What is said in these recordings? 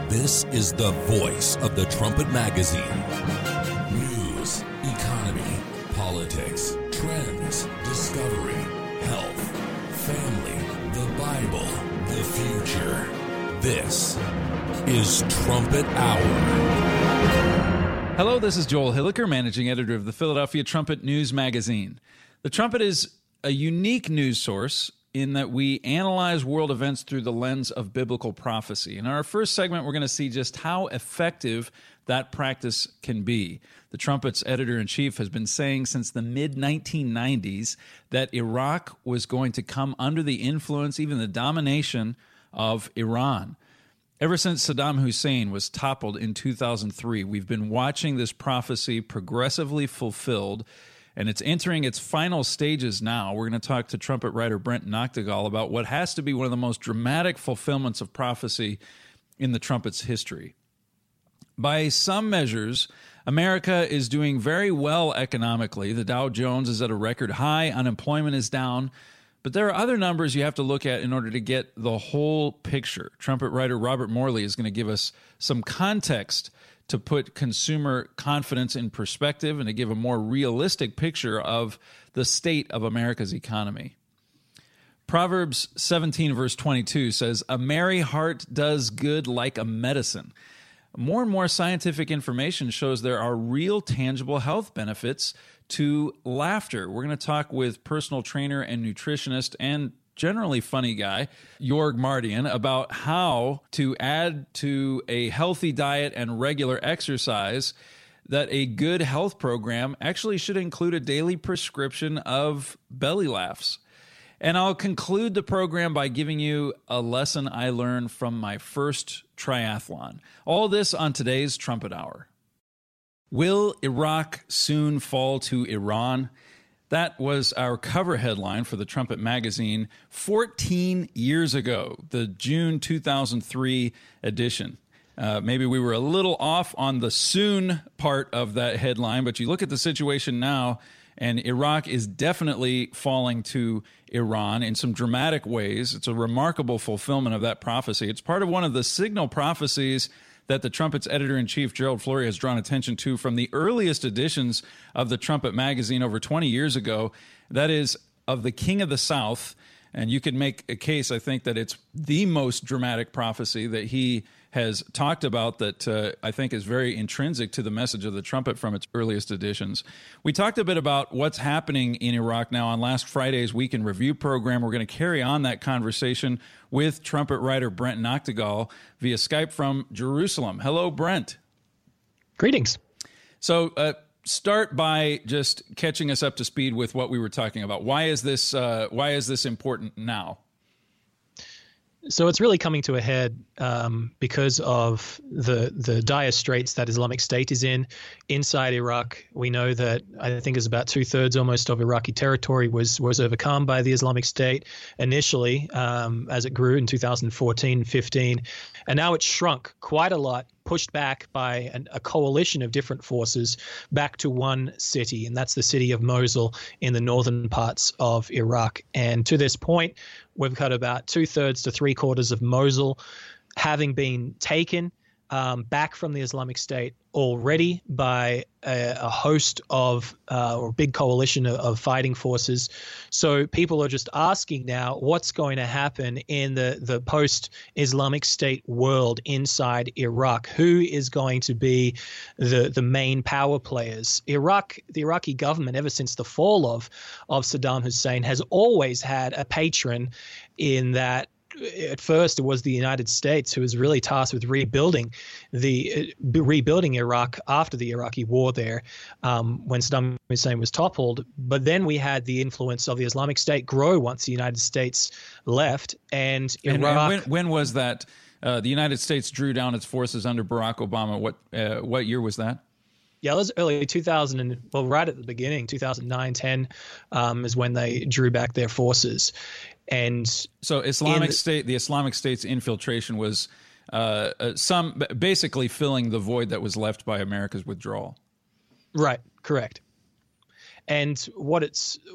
This is the voice of the Trumpet Magazine. News, economy, politics, trends, discovery, health, family, the Bible, the future. This is Trumpet Hour. Hello, this is Joel Hilliker, managing editor of the Philadelphia Trumpet News Magazine. The Trumpet is a unique news source in that we analyze world events through the lens of biblical prophecy. In our first segment, we're going to see just how effective that practice can be. The Trumpet's editor-in-chief has been saying since the mid-1990s that Iraq was going to come under the influence, even the domination, of Iran. Ever since Saddam Hussein was toppled in 2003, we've been watching this prophecy progressively fulfilled, and it's entering its final stages now. We're going to talk to trumpet writer Brent Noctegal about what has to be one of the most dramatic fulfillments of prophecy in the trumpet's history. By some measures, America is doing very well economically. The Dow Jones is at a record high, unemployment is down, but there are other numbers you have to look at in order to get the whole picture. Trumpet writer Robert Morley is going to give us some context to put consumer confidence in perspective and to give a more realistic picture of the state of America's economy. Proverbs 17 verse 22 says, "A merry heart does good like a medicine." More and more scientific information shows there are real tangible health benefits to laughter. We're going to talk with personal trainer and nutritionist and generally funny guy, Jorg Mardian, about how to add to a healthy diet and regular exercise that a good health program actually should include a daily prescription of belly laughs. And I'll conclude the program by giving you a lesson I learned from my first triathlon. All this on today's Trumpet Hour. Will Iraq soon fall to Iran? That was our cover headline for the Trumpet Magazine 14 years ago, the June 2003 edition. Maybe we were a little off on the soon part of that headline, but you look at the situation now, and Iraq is definitely falling to Iran in some dramatic ways. It's a remarkable fulfillment of that prophecy. It's part of one of the signal prophecies that the Trumpet's editor-in-chief, Gerald Flurry, has drawn attention to from the earliest editions of the Trumpet Magazine over 20 years ago. That is of the King of the South. And you could make a case, I think, that it's the most dramatic prophecy that he has talked about that I think is very intrinsic to the message of the Trumpet from its earliest editions. We talked a bit about what's happening in Iraq now on last Friday's Week in Review program. We're going to carry on that conversation with trumpet writer Brent Noctegal via Skype from Jerusalem. Hello, Brent. Greetings. So start by just catching us up to speed with what we were talking about. Why is this important now? So it's really coming to a head because of the dire straits that Islamic State is in inside Iraq. We know that I think it's about 2/3 almost of Iraqi territory was overcome by the Islamic State initially as it grew in 2014, 15, and now it's shrunk quite a lot, pushed back by a coalition of different forces back to one city, and that's the city of Mosul in the northern parts of Iraq. And to this point, we've got about 2/3 to 3/4 of Mosul having been taken back from the Islamic State already by a host of or big coalition of fighting forces. So people are just asking now what's going to happen in the post-Islamic State world inside Iraq. Who is going to be the main power players? The Iraqi government, ever since the fall of Saddam Hussein, has always had a patron in that. At first, it was the United States who was really tasked with rebuilding Iraq after the Iraqi war there when Saddam Hussein was toppled. But then we had the influence of the Islamic State grow once the United States left. And Iraq. And when was that? The United States drew down its forces under Barack Obama. What year was that? Yeah, it was early 2000, right at the beginning, 2009, 10 is when they drew back their forces. And so the Islamic State's infiltration was basically filling the void that was left by America's withdrawal. Right, correct. And what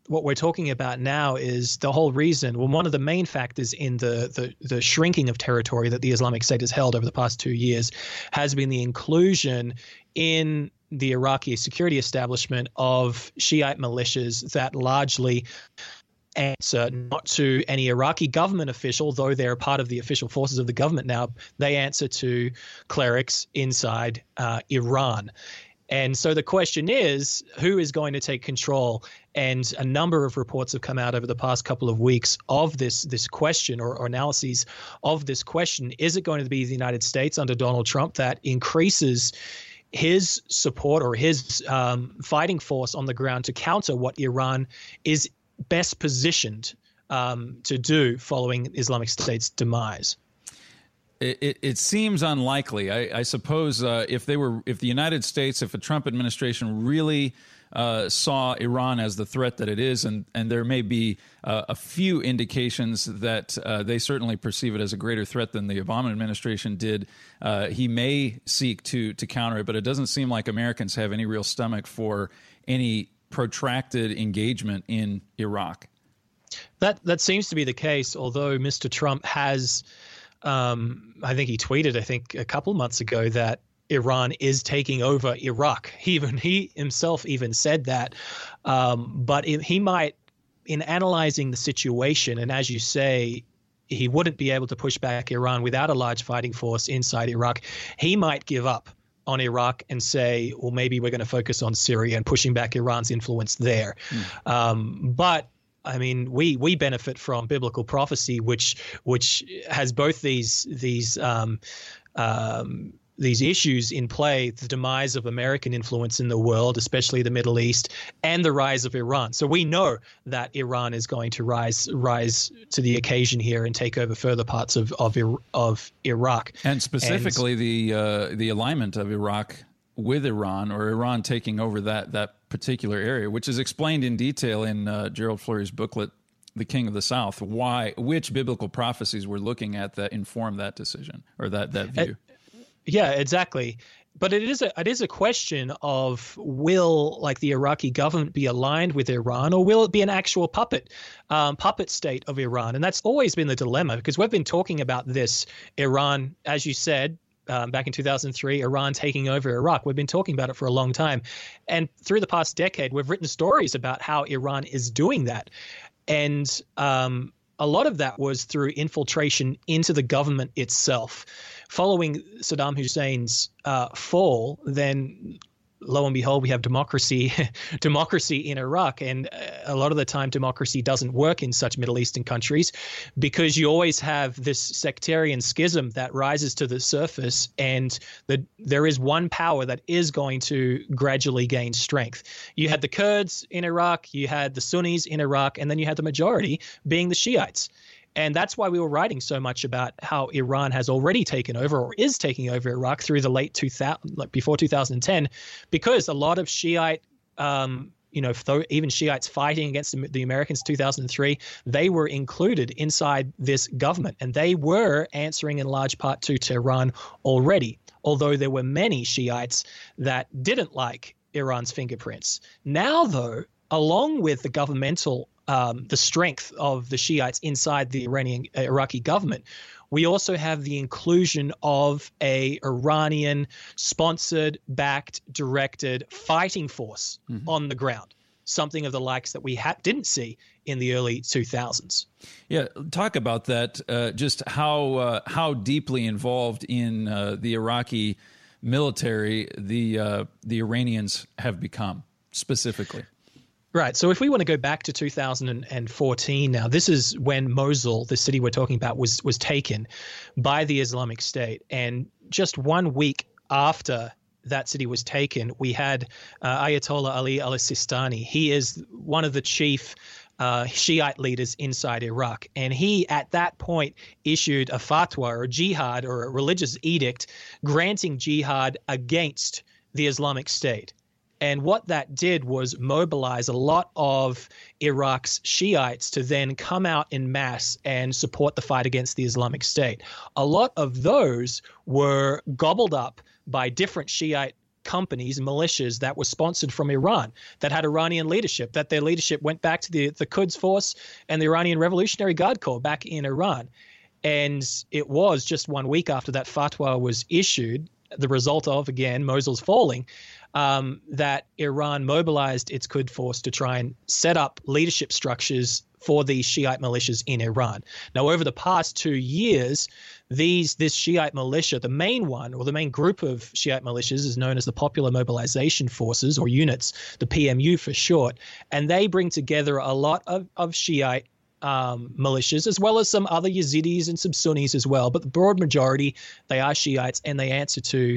what we're talking about now is the whole reason, well, one of the main factors in the shrinking of territory that the Islamic State has held over the past 2 years has been the inclusion in the Iraqi security establishment of Shiite militias that largely answer not to any Iraqi government official, though they're part of the official forces of the government now. They answer to clerics inside Iran. And so the question is, who is going to take control? And a number of reports have come out over the past couple of weeks of this question or analyses of this question. Is it going to be the United States under Donald Trump that increases his support or his fighting force on the ground to counter what Iran is best positioned to do following Islamic State's demise? It seems unlikely. I suppose if the United States, if the Trump administration really saw Iran as the threat that it is, and there may be a few indications that they certainly perceive it as a greater threat than the Obama administration did, he may seek to counter it. But it doesn't seem like Americans have any real stomach for any protracted engagement in Iraq. That seems to be the case, although Mr. Trump has I think he tweeted, a couple of months ago that Iran is taking over Iraq. He himself even said that. But he might, in analyzing the situation, and as you say, he wouldn't be able to push back Iran without a large fighting force inside Iraq. He might give up on Iraq and say, well, maybe we're going to focus on Syria and pushing back Iran's influence there. But I mean, we benefit from biblical prophecy, which has both these issues in play: the demise of American influence in the world, especially the Middle East, and the rise of Iran. So we know that Iran is going to rise to the occasion here and take over further parts of Iraq, and specifically the alignment of Iraq with Iran, or Iran taking over that particular area, which is explained in detail in Gerald Flurry's booklet, The King of the South, which biblical prophecies we're looking at that inform that decision or that view. Yeah, exactly. But it is a question of, will the Iraqi government be aligned with Iran, or will it be an actual puppet state of Iran? And that's always been the dilemma, because we've been talking about this Iran, as you said, back in 2003, Iran taking over Iraq. We've been talking about it for a long time. And through the past decade, we've written stories about how Iran is doing that. And a lot of that was through infiltration into the government itself. Following Saddam Hussein's fall, then lo and behold, we have democracy in Iraq. And a lot of the time, democracy doesn't work in such Middle Eastern countries, because you always have this sectarian schism that rises to the surface, and there is one power that is going to gradually gain strength. You had the Kurds in Iraq, you had the Sunnis in Iraq, and then you had the majority being the Shiites. And that's why we were writing so much about how Iran has already taken over, or is taking over, Iraq through the late 2000, before 2010, because a lot of Shiite, even Shiites fighting against the Americans in 2003, they were included inside this government, and they were answering in large part to Tehran already, although there were many Shiites that didn't like Iran's fingerprints. Now, though, along with the governmental the strength of the Shiites inside the Iraqi government, we also have the inclusion of a Iranian-sponsored, backed, directed fighting force on the ground, something of the likes that we didn't see in the early 2000s. Yeah, talk about that, just how deeply involved in the Iraqi military the Iranians have become specifically. Right. So if we want to go back to 2014 now, this is when Mosul, the city we're talking about, was taken by the Islamic State. And just 1 week after that city was taken, we had Ayatollah Ali al-Sistani. He is one of the chief Shiite leaders inside Iraq. And he, at that point, issued a fatwa, or jihad, or a religious edict granting jihad against the Islamic State. And what that did was mobilize a lot of Iraq's Shiites to then come out in mass and support the fight against the Islamic State. A lot of those were gobbled up by different Shiite companies, militias that were sponsored from Iran, that had Iranian leadership, that their leadership went back to the Quds Force and the Iranian Revolutionary Guard Corps back in Iran. And it was just 1 week after that fatwa was issued, the result of, again, Mosul's falling, that Iran mobilized its Quds Force to try and set up leadership structures for these Shiite militias in Iran. Now, over the past 2 years, this Shiite militia, the main one, or the main group of Shiite militias, is known as the Popular Mobilization Forces, or units, the PMU for short, and they bring together a lot of Shiite militias, as well as some other Yazidis and some Sunnis as well. But the broad majority, they are Shiites, and they answer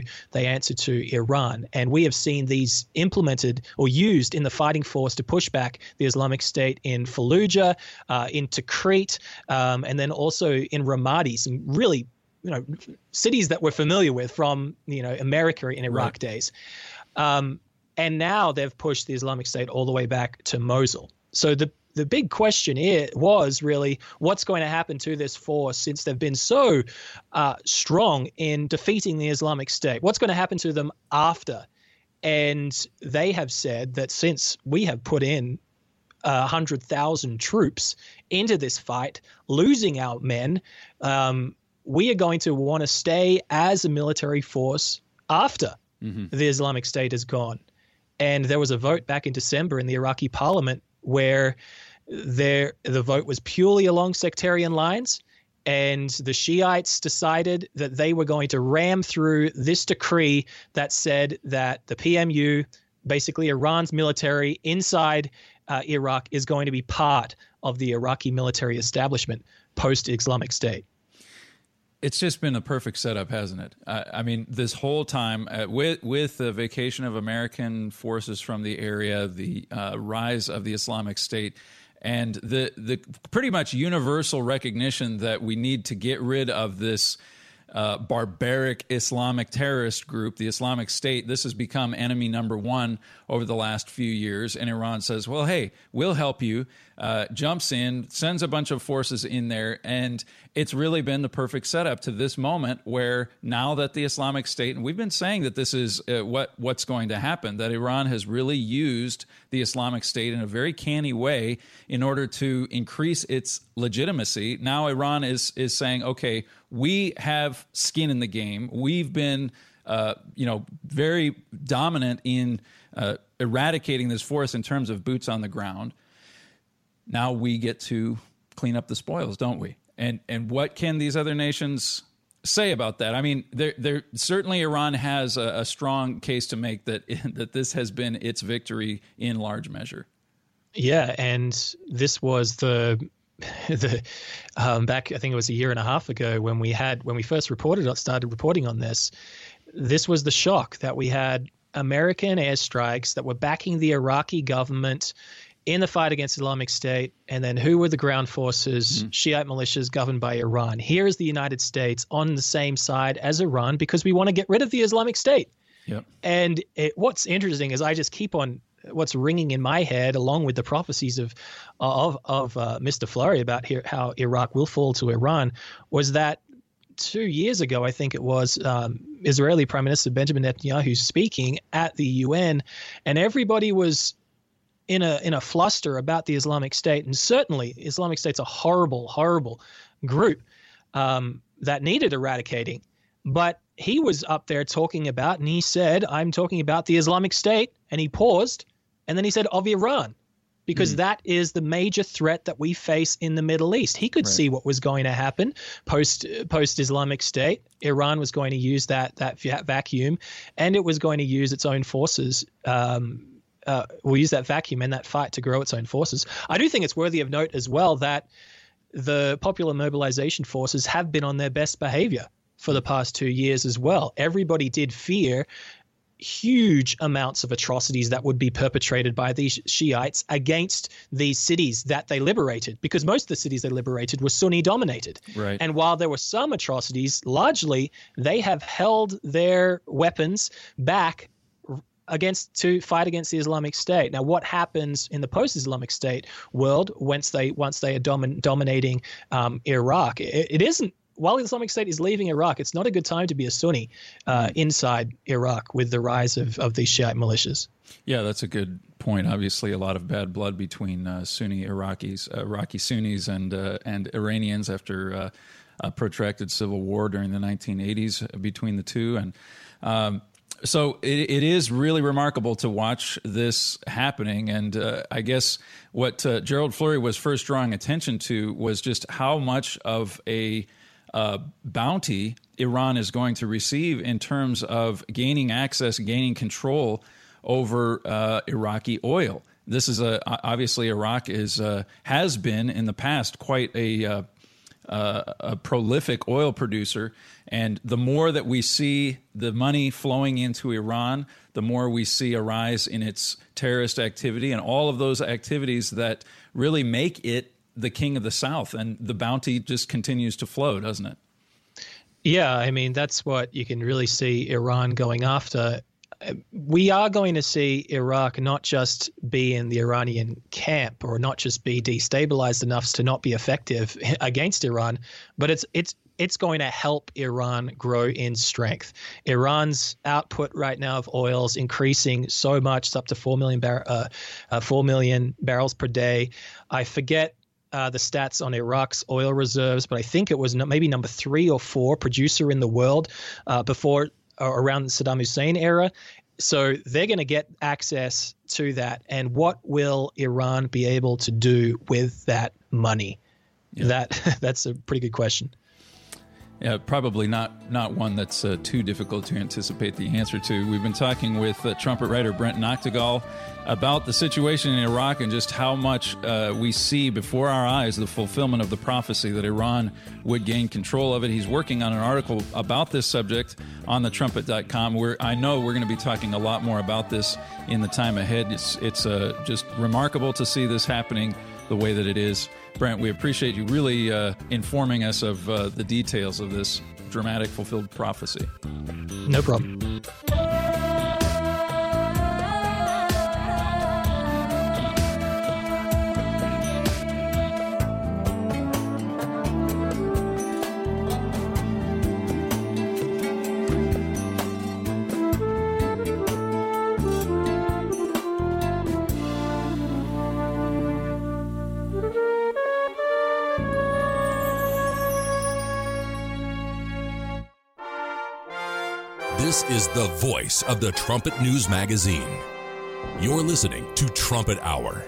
to Iran. And we have seen these implemented or used in the fighting force to push back the Islamic State in Fallujah, in Tikrit, and then also in Ramadi, some really, cities that we're familiar with from, America and Iraq days. And now they've pushed the Islamic State all the way back to Mosul. So the big question was really what's going to happen to this force since they've been so strong in defeating the Islamic State. What's going to happen to them after? And they have said that since we have put in 100,000 troops into this fight, losing our men, we are going to want to stay as a military force after the Islamic State is gone. And there was a vote back in December in the Iraqi parliament where the vote was purely along sectarian lines, and the Shiites decided that they were going to ram through this decree that said that the PMU, basically Iran's military inside Iraq, is going to be part of the Iraqi military establishment post-Islamic State. It's just been a perfect setup, hasn't it? I mean, this whole time with the vacation of American forces from the area, the rise of the Islamic State, and the pretty much universal recognition that we need to get rid of this barbaric Islamic terrorist group, the Islamic State. This has become enemy number one over the last few years. And Iran says, well, hey, we'll help you, jumps in, sends a bunch of forces in there. And it's really been the perfect setup to this moment where now that the Islamic State, and we've been saying that this is what's going to happen, that Iran has really used the Islamic State in a very canny way in order to increase its legitimacy. Now Iran is saying, okay, we have skin in the game. We've been, very dominant in eradicating this force in terms of boots on the ground. Now we get to clean up the spoils, don't we? And what can these other nations say about that? I mean, there certainly Iran has a strong case to make that this has been its victory in large measure. Yeah, and this was the back, I think it was a year and a half ago when we first started reporting on this. This was the shock that we had American airstrikes that were backing the Iraqi government in the fight against Islamic State. And then who were the ground forces? Shiite militias governed by Iran. Here is the United States on the same side as Iran because we want to get rid of the Islamic State. Yep. And what's interesting is I just keep on what's ringing in my head, along with the prophecies of Mr. Flurry about how Iraq will fall to Iran, was that 2 years ago, I think it was, Israeli Prime Minister Benjamin Netanyahu speaking at the UN, and everybody was in a fluster about the Islamic State. And certainly Islamic State's a horrible, horrible group that needed eradicating. But he was up there talking about, and he said, I'm talking about the Islamic State, and he paused, and then he said, of Iran, because that is the major threat that we face in the Middle East. He could see what was going to happen post-Islamic State. Iran was going to use that vacuum, and it was going to use its own forces. We'll use that vacuum and that fight to grow its own forces. I do think it's worthy of note as well that the Popular Mobilization Forces have been on their best behavior for the past 2 years as well. Everybody did fear huge amounts of atrocities that would be perpetrated by these Shiites against these cities that they liberated, because most of the cities they liberated were Sunni dominated. Right. And while there were some atrocities, largely they have held their weapons back to fight against the Islamic State. Now, what happens in the post-Islamic State world once they are dominating Iraq? It isn't while Islamic State is leaving Iraq, it's not a good time to be a Sunni inside Iraq with the rise of these Shiite militias. Yeah, that's a good point. Obviously, a lot of bad blood between Sunni Iraqi Sunnis and Iranians after a protracted civil war during the 1980s between the two. And so it is really remarkable to watch this happening. And I guess what Gerald Fleury was first drawing attention to was just how much of a bounty Iran is going to receive in terms of gaining access, gaining control over Iraqi oil. This is obviously Iraq has been in the past quite a prolific oil producer, and the more that we see the money flowing into Iran, the more we see a rise in its terrorist activity and all of those activities that really make it the king of the South, and the bounty just continues to flow, doesn't it? Yeah, I mean, that's what you can really see Iran going after. We are going to see Iraq not just be in the Iranian camp or not just be destabilized enough to not be effective against Iran, but it's going to help Iran grow in strength. Iran's output right now of oil is increasing so much, it's up to 4 million barrels per day. I forget the stats on Iraq's oil reserves, but I think it was maybe number 3 or 4 producer in the world before around the Saddam Hussein era. So they're going to get access to that. And what will Iran be able to do with that money? Yeah. That's a pretty good question. Yeah, probably not one that's too difficult to anticipate the answer to. We've been talking with trumpet writer Brent Noctegal about the situation in Iraq and just how much we see before our eyes the fulfillment of the prophecy that Iran would gain control of it. He's working on an article about this subject on thetrumpet.com, where I know we're going to be talking a lot more about this in the time ahead. It's just remarkable to see this happening the way that it is. Brent, we appreciate you really informing us of the details of this dramatic fulfilled prophecy. No problem. This is the voice of the Trumpet News Magazine. You're listening to Trumpet Hour.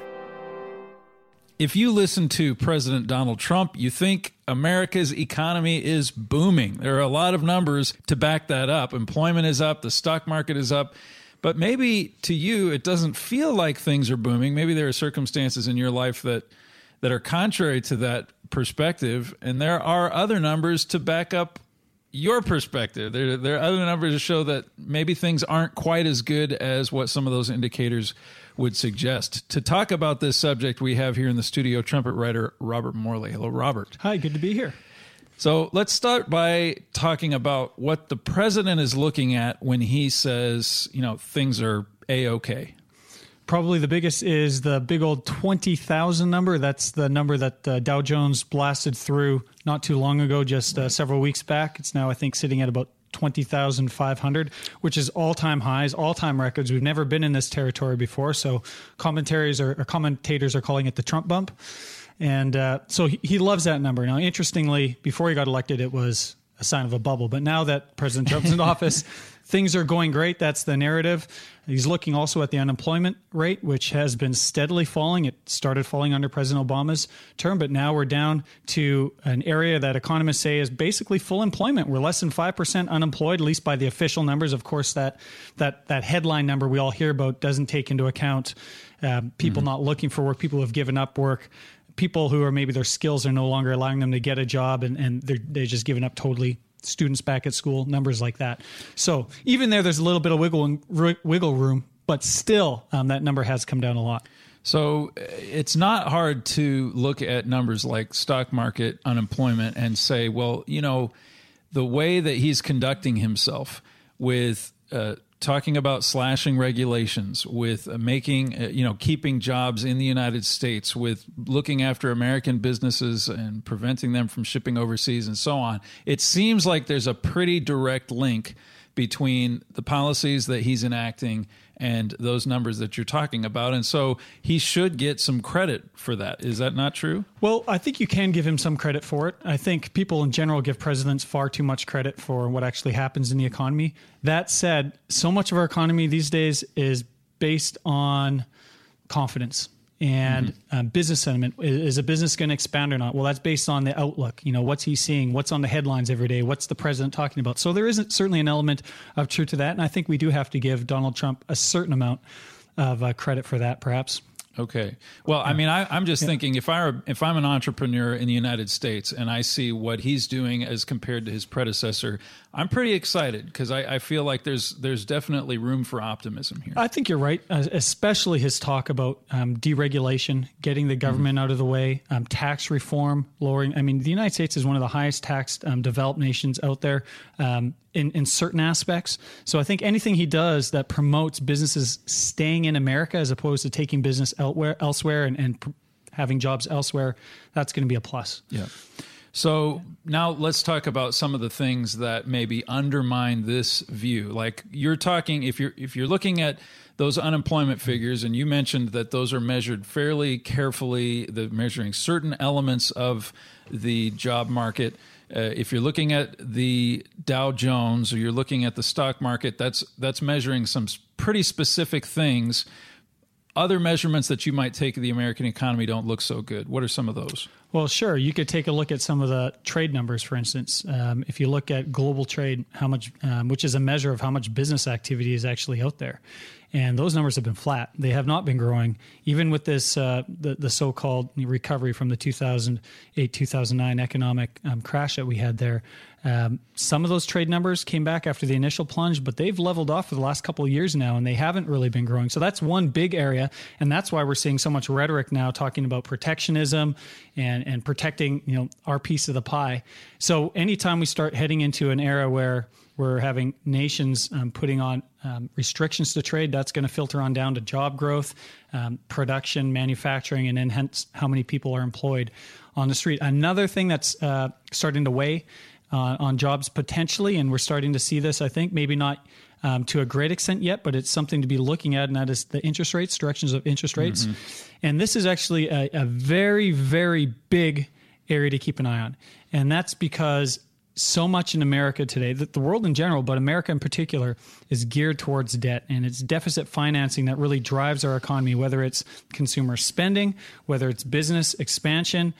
If you listen to President Donald Trump, you think America's economy is booming. There are a lot of numbers to back that up. Employment is up, the stock market is up. But maybe to you, it doesn't feel like things are booming. Maybe there are circumstances in your life that are contrary to that perspective. And there are other numbers to back up your perspective. There are other numbers to show that maybe things aren't quite as good as what some of those indicators would suggest. To talk about this subject, we have here in the studio trumpet writer Robert Morley. Hello, Robert. Hi, good to be here. So let's start by talking about what the president is looking at when he says, things are A-okay. Probably the biggest is the big old 20,000 number. That's the number that Dow Jones blasted through not too long ago, just several weeks back. It's now, I think, sitting at about 20,500, which is all-time highs, all-time records. We've never been in this territory before, so commentators are calling it the Trump bump. And so he loves that number. Now, interestingly, before he got elected, it was a sign of a bubble. But now that President Trump's in office, things are going great. That's the narrative. He's looking also at the unemployment rate, which has been steadily falling. It started falling under President Obama's term, but now we're down to an area that economists say is basically full employment. We're less than 5% unemployed, at least by the official numbers. Of course, that headline number we all hear about doesn't take into account people not looking for work, people who have given up work, people who are maybe their skills are no longer allowing them to get a job and they're just giving up totally. Students back at school, numbers like that. So even there's a little bit of wiggle room, but still that number has come down a lot. So it's not hard to look at numbers like stock market unemployment and say, well, the way that he's conducting himself with talking about slashing regulations, with making, keeping jobs in the United States, with looking after American businesses and preventing them from shipping overseas and so on. It seems like there's a pretty direct link between the policies that he's enacting and those numbers that you're talking about. And so he should get some credit for that. Is that not true? Well, I think you can give him some credit for it. I think people in general give presidents far too much credit for what actually happens in the economy. That said, so much of our economy these days is based on confidence and business sentiment. Is a business going to expand or not? Well, that's based on the outlook. What's he seeing? What's on the headlines every day? What's the president talking about? So there isn't certainly an element of truth to that. And I think we do have to give Donald Trump a certain amount of credit for that, perhaps. Okay. Well, I mean, I'm just thinking if I'm an entrepreneur in the United States and I see what he's doing as compared to his predecessor, I'm pretty excited because I feel like there's definitely room for optimism here. I think you're right, especially his talk about deregulation, getting the government out of the way, tax reform, lowering. I mean, the United States is one of the highest taxed developed nations out there in certain aspects. So I think anything he does that promotes businesses staying in America as opposed to taking business elsewhere and having jobs elsewhere, that's going to be a plus. Yeah. So now let's talk about some of the things that maybe undermine this view. Like you're talking, if you're looking at those unemployment figures, and you mentioned that those are measured fairly carefully, they're measuring certain elements of the job market. If you're looking at the Dow Jones or you're looking at the stock market, that's measuring some pretty specific things. Other measurements that you might take of the American economy don't look so good. What are some of those? Well, sure. You could take a look at some of the trade numbers, for instance. If you look at global trade, how much, which is a measure of how much business activity is actually out there. And those numbers have been flat. They have not been growing, even with this the so-called recovery from the 2008-2009 economic crash that we had there. Some of those trade numbers came back after the initial plunge, but they've leveled off for the last couple of years now, and they haven't really been growing. So that's one big area, and that's why we're seeing so much rhetoric now talking about protectionism and protecting our piece of the pie. So anytime we start heading into an era where we're having nations putting on restrictions to trade, that's going to filter on down to job growth, production, manufacturing, and then hence how many people are employed on the street. Another thing that's starting to weigh on jobs potentially, and we're starting to see this, I think, maybe not to a great extent yet, but it's something to be looking at, and that is the interest rates, directions of interest rates. And this is actually a very, very big area to keep an eye on. And that's because so much in America today, the world in general, but America in particular, is geared towards debt. And it's deficit financing that really drives our economy, whether it's consumer spending, whether it's business expansion.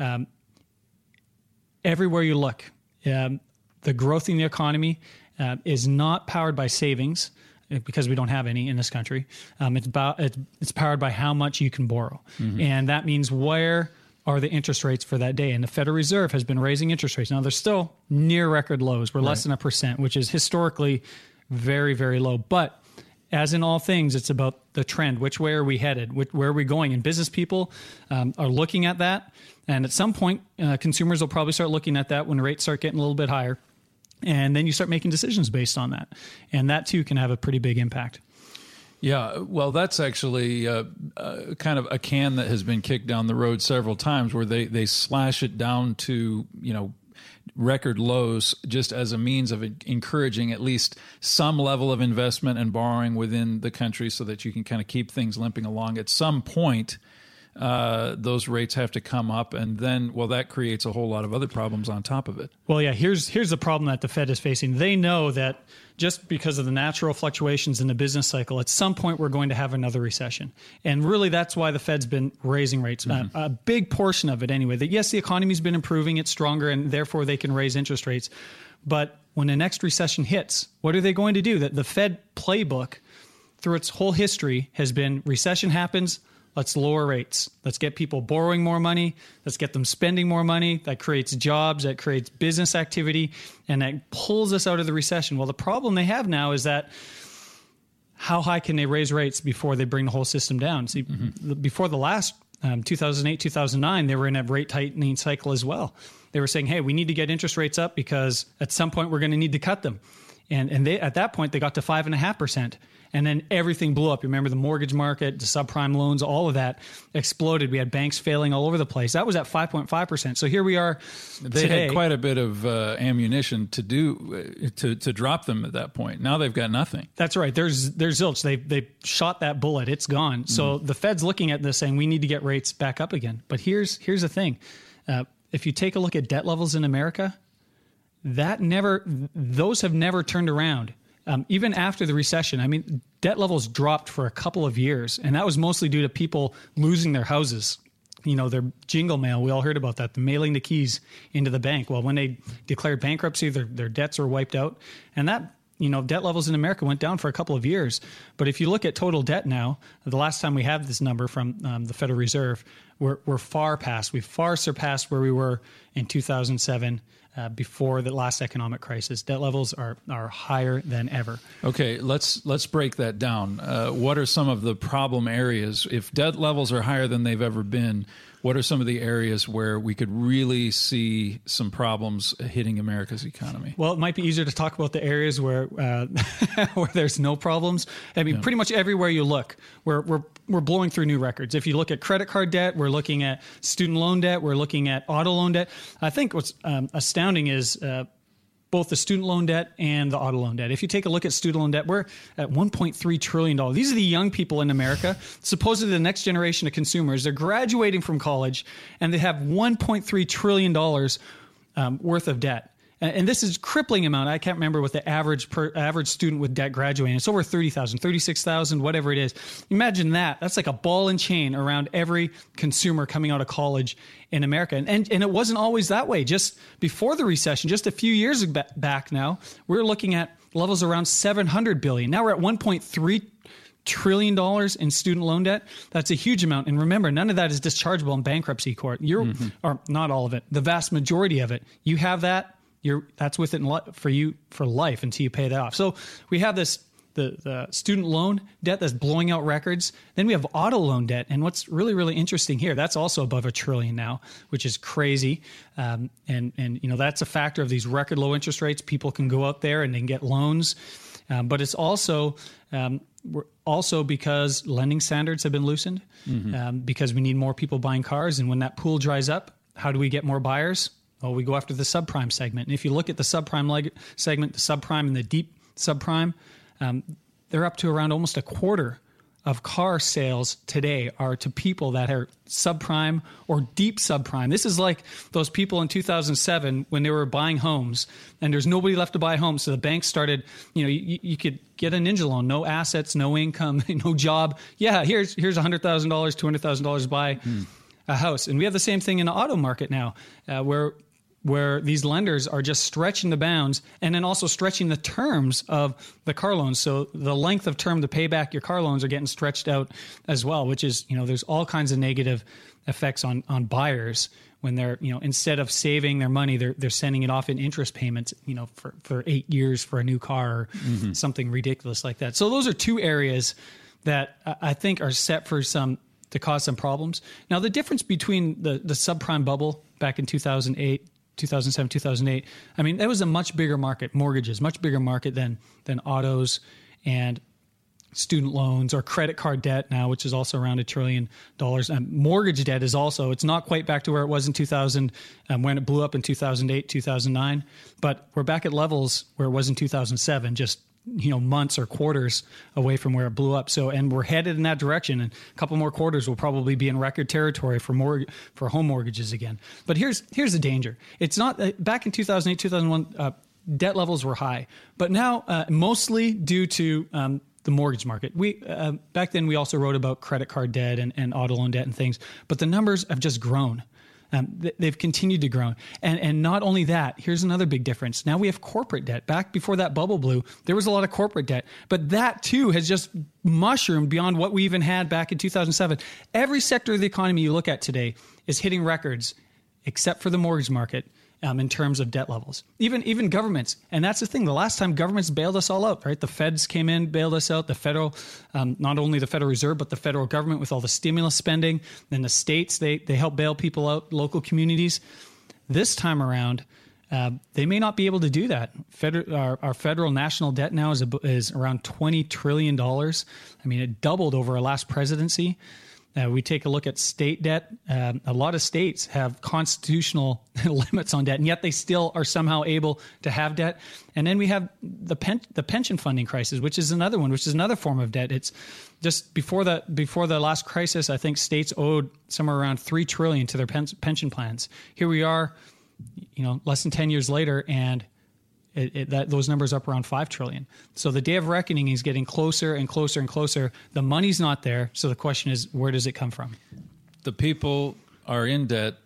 Everywhere you look, the growth in the economy is not powered by savings, because we don't have any in this country. It's powered by how much you can borrow. And that means where are the interest rates for that day. And the Federal Reserve has been raising interest rates. Now, they're still near record lows. We're less than 1%, which is historically very, very low. But as in all things, it's about the trend. Which way are we headed? Where are we going? And business people are looking at that. And at some point, consumers will probably start looking at that when rates start getting a little bit higher. And then you start making decisions based on that. And that, too, can have a pretty big impact. Yeah, well, that's actually kind of a can that has been kicked down the road several times, where they slash it down to, record lows just as a means of encouraging at least some level of investment and borrowing within the country so that you can kind of keep things limping along. At some point, those rates have to come up, and then, well, that creates a whole lot of other problems on top of it. Well, yeah, here's the problem that the Fed is facing. They know that just because of the natural fluctuations in the business cycle, at some point we're going to have another recession. And really, that's why the Fed's been raising rates. A big portion of it anyway. That yes, the economy's been improving, it's stronger, and therefore they can raise interest rates. But when the next recession hits, what are they going to do? That the Fed playbook through its whole history has been recession happens, let's lower rates. Let's get people borrowing more money. Let's get them spending more money. That creates jobs. That creates business activity. And that pulls us out of the recession. Well, the problem they have now is that how high can they raise rates before they bring the whole system down? See, before the last 2008, 2009, they were in a rate tightening cycle as well. They were saying, hey, we need to get interest rates up because at some point we're going to need to cut them. And they, at that point, they got to 5.5%. And then everything blew up. You remember the mortgage market, the subprime loans, all of that exploded. We had banks failing all over the place. That was at 5.5%. So here we are They today. had quite a bit of ammunition to drop them at that point. Now they've got nothing. That's right. There's zilch. They shot that bullet. It's gone. So the Fed's looking at this saying we need to get rates back up again. But here's the thing. If you take a look at debt levels in America, those have never turned around. Even after the recession, I mean, debt levels dropped for a couple of years, and that was mostly due to people losing their houses. You know, their jingle mail, we all heard about that, the mailing the keys into the bank. Well, when they declared bankruptcy, their debts were wiped out. And that, you know, debt levels in America went down for a couple of years. But if you look at total debt now, the last time we had this number from the Federal Reserve, we're far past. We've far surpassed where we were in 2007. Before the last economic crisis. Debt levels are higher than ever. Okay, let's break that down. What are some of the problem areas? If debt levels are higher than they've ever been, what are some of the areas where we could really see some problems hitting America's economy? Well, it might be easier to talk about the areas where where there's no problems. I mean, pretty much everywhere you look, we're blowing through new records. If you look at credit card debt, we're looking at student loan debt, we're looking at auto loan debt. I think what's astounding is both the student loan debt and the auto loan debt. If you take a look at student loan debt, we're at $1.3 trillion. These are the young people in America, supposedly the next generation of consumers. They're graduating from college, and they have $1.3 trillion worth of debt. And this is a crippling amount. I can't remember what the average student with debt graduating. It's over 30,000, 36,000, whatever it is. Imagine that. That's like a ball and chain around every consumer coming out of college in America. And it wasn't always that way. Just before the recession, just a few years back now, we were looking at levels around $700 billion. Now we're at $1.3 trillion in student loan debt. That's a huge amount. And remember, none of that is dischargeable in bankruptcy court. Or not all of it. The vast majority of it. You have that. That's with it for you for life until you pay that off. So we have the student loan debt that's blowing out records. Then we have auto loan debt. And what's really, really interesting here, that's also above $1 trillion now, which is crazy. And you know, that's a factor of these record low interest rates. People can go out there and they can get loans. But it's also because lending standards have been loosened, because we need more people buying cars. And when that pool dries up, how do we get more buyers? Well, we go after the subprime segment. And if you look at the subprime segment, the subprime and the deep subprime, they're up to around almost a quarter of car sales today are to people that are subprime or deep subprime. This is like those people in 2007 when they were buying homes and there's nobody left to buy homes. So the banks started, you know, you could get a ninja loan, no assets, no income, no job. Yeah, here's $100,000, $200,000 to buy a house. And we have the same thing in the auto market now, where these lenders are just stretching the bounds and then also stretching the terms of the car loans. So the length of term to pay back your car loans are getting stretched out as well, which is, you know, there's all kinds of negative effects on buyers when they're, you know, instead of saving their money, they're sending it off in interest payments, you know, for 8 years for a new car or something ridiculous like that. So those are two areas that I think are set to cause some problems. Now, the difference between the subprime bubble back in 2007, 2008, I mean, that was a much bigger market, mortgages, much bigger market than autos and student loans or credit card debt now, which is also around $1 trillion. And mortgage debt is also, it's not quite back to where it was in 2000 when it blew up in 2008, 2009, but we're back at levels where it was in 2007, just, you know, months or quarters away from where it blew up. So, and we're headed in that direction. And a couple more quarters will probably be in record territory for home mortgages again. But here's the danger. It's not back in 2008, 2001, debt levels were high, but now mostly due to the mortgage market. Back then we also wrote about credit card debt and auto loan debt and things, but the numbers have just grown. They've continued to grow. And not only that, here's another big difference. Now we have corporate debt. Back before that bubble blew, there was a lot of corporate debt. But that too has just mushroomed beyond what we even had back in 2007. Every sector of the economy you look at today is hitting records, except for the mortgage market. In terms of debt levels, even governments. And that's the thing. The last time governments bailed us all out, right? The feds came in, bailed us out. The federal, not only the Federal Reserve, but the federal government with all the stimulus spending. Then the states, they help bail people out, local communities. This time around, They may not be able to do that. Our federal national debt now is around $20 trillion. I mean, it doubled over our last presidency. We take a look at state debt. A lot of states have constitutional limits on debt, and yet they still are somehow able to have debt. And then we have the pension funding crisis, which is another one, which is another form of debt. It's just before the last crisis, I think states owed somewhere around $3 trillion to their pension plans. Here we are, less than 10 years later, and those numbers up around $5 trillion. So the day of reckoning is getting closer and closer and closer. The money's not there. So the question is, where does it come from? The people are in debt.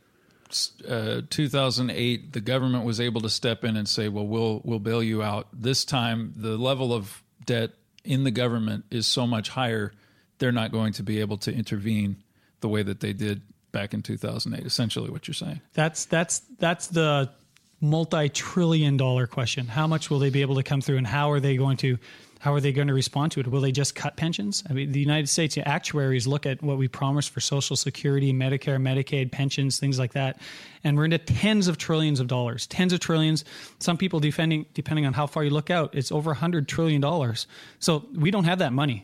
2008, the government was able to step in and say, well, we'll bail you out. This time, the level of debt in the government is so much higher, they're not going to be able to intervene the way that they did back in 2008, essentially what you're saying. That's the multi-trillion-dollar question. How much will they be able to come through, and how are they going to respond to it? Will they just cut pensions? I mean, the United States actuaries look at what we promised for Social Security, Medicare, Medicaid, pensions, things like that, and we're into tens of trillions of dollars. Tens of trillions. Some people, depending on how far you look out, it's over $100 trillion. So we don't have that money.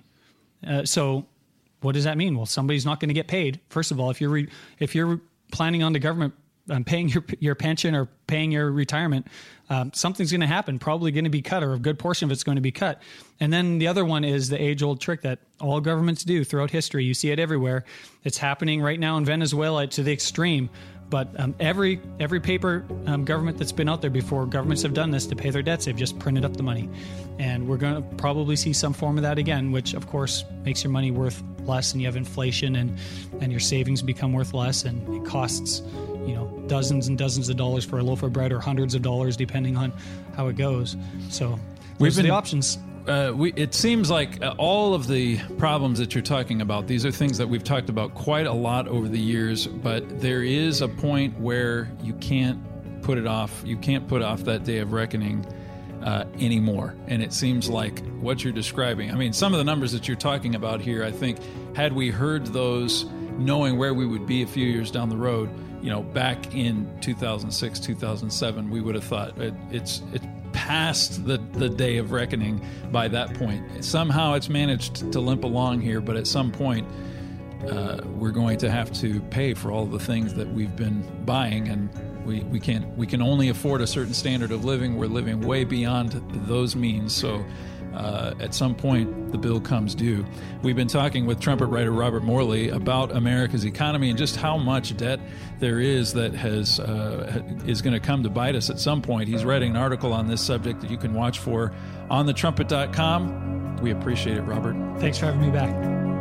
So what does that mean? Well, somebody's not going to get paid. First of all, if you're planning on the government paying your pension or paying your retirement, something's going to happen, probably going to be cut, or a good portion of it's going to be cut. And then the other one is the age-old trick that all governments do throughout history. You see it everywhere. It's happening right now in Venezuela to the extreme. But every paper government that's been out there before, governments have done this to pay their debts. They've just printed up the money. And we're going to probably see some form of that again, which, of course, makes your money worth less, and you have inflation, and your savings become worth less, and it costs dozens and dozens of dollars for a loaf of bread, or hundreds of dollars depending on how it goes. So those are the options. It seems like all of the problems that you're talking about, these are things that we've talked about quite a lot over the years, but there is a point where you can't put it off. You can't put off that day of reckoning anymore. And it seems like what you're describing, I mean, some of the numbers that you're talking about here, I think, had we heard those, knowing where we would be a few years down the road, back in 2006, 2007, we would have thought it's past the day of reckoning by that point. Somehow it's managed to limp along here, but at some point we're going to have to pay for all the things that we've been buying, and we can only afford a certain standard of living. We're living way beyond those means, so at some point the bill comes due. We've been talking with trumpet writer Robert Morley about America's economy and just how much debt there is that is going to come to bite us at some point. He's writing an article on this subject that you can watch for on thetrumpet.com. We appreciate it, Robert. Thanks for having me back.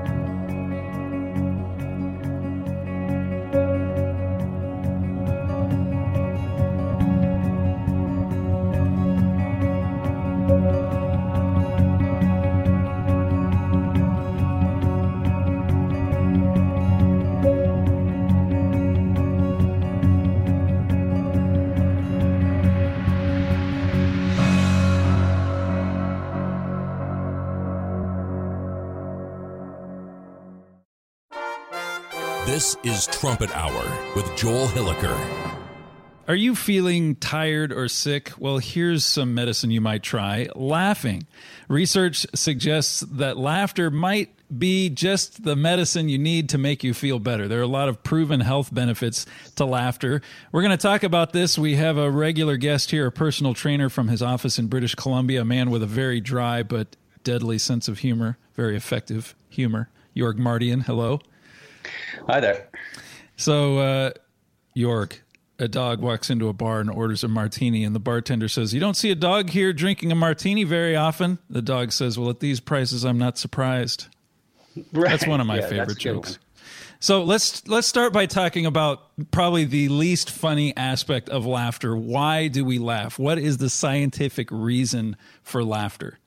This is Trumpet Hour with Joel Hilliker. Are you feeling tired or sick? Well, here's some medicine you might try: laughing. Research suggests that laughter might be just the medicine you need to make you feel better. There are a lot of proven health benefits to laughter. We're going to talk about this. We have a regular guest here, a personal trainer from his office in British Columbia, a man with a very dry but deadly sense of humor, very effective humor. Jorg Mardian, hello. Hi there. So, Jorg, a dog walks into a bar and orders a martini, and the bartender says, "You don't see a dog here drinking a martini very often." The dog says, "Well, at these prices, I'm not surprised." Right. That's one of my favorite jokes. So let's start by talking about probably the least funny aspect of laughter. Why do we laugh? What is the scientific reason for laughter?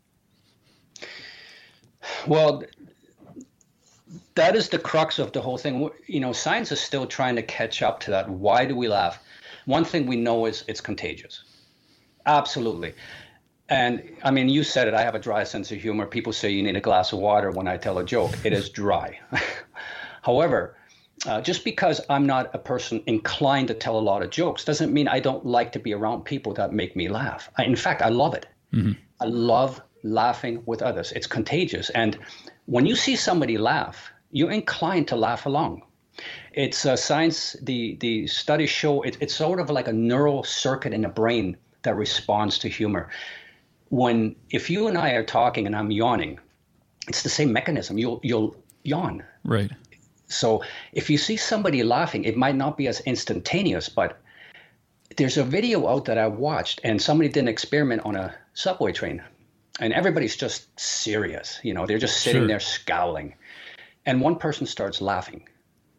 Well, that is the crux of the whole thing. Science is still trying to catch up to that. Why do we laugh? One thing we know is it's contagious. Absolutely. And I mean, you said it, I have a dry sense of humor. People say you need a glass of water when I tell a joke. It is dry. However, Just because I'm not a person inclined to tell a lot of jokes doesn't mean I don't like to be around people that make me laugh. In fact, I love it. Mm-hmm. I love laughing with others. It's contagious. And when you see somebody laugh, you're inclined to laugh along. It's science. The studies show it's sort of like a neural circuit in the brain that responds to humor. If you and I are talking and I'm yawning, it's the same mechanism. You'll yawn. Right. So if you see somebody laughing, it might not be as instantaneous, but there's a video out that I watched, and somebody did an experiment on a subway train, and everybody's just serious. They're just sitting there scowling, and one person starts laughing.